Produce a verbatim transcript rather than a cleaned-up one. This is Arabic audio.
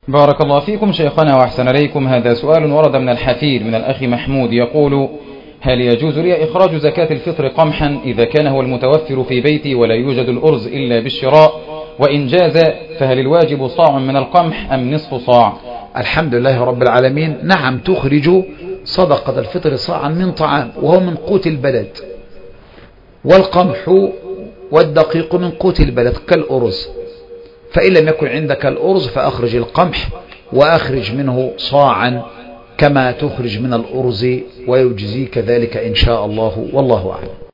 بارك الله فيكم شيخنا وأحسن إليكم. هذا سؤال ورد من الحفيد من الأخ محمود يقول: هل يجوز لي إخراج زكاة الفطر قمحا إذا كان هو المتوفر في بيتي ولا يوجد الأرز إلا بالشراء؟ وإن جاز فهل الواجب صاع من القمح أم نصف صاع؟ الحمد لله رب العالمين. نعم، تخرج صدقة الفطر صاعا من طعام وهو من قوت البلد، والقمح والدقيق من قوت البلد كالأرز، فإن لم يكن عندك الأرز فأخرج القمح وأخرج منه صاعا كما تخرج من الأرز ويجزيك ذلك إن شاء الله، والله أعلم.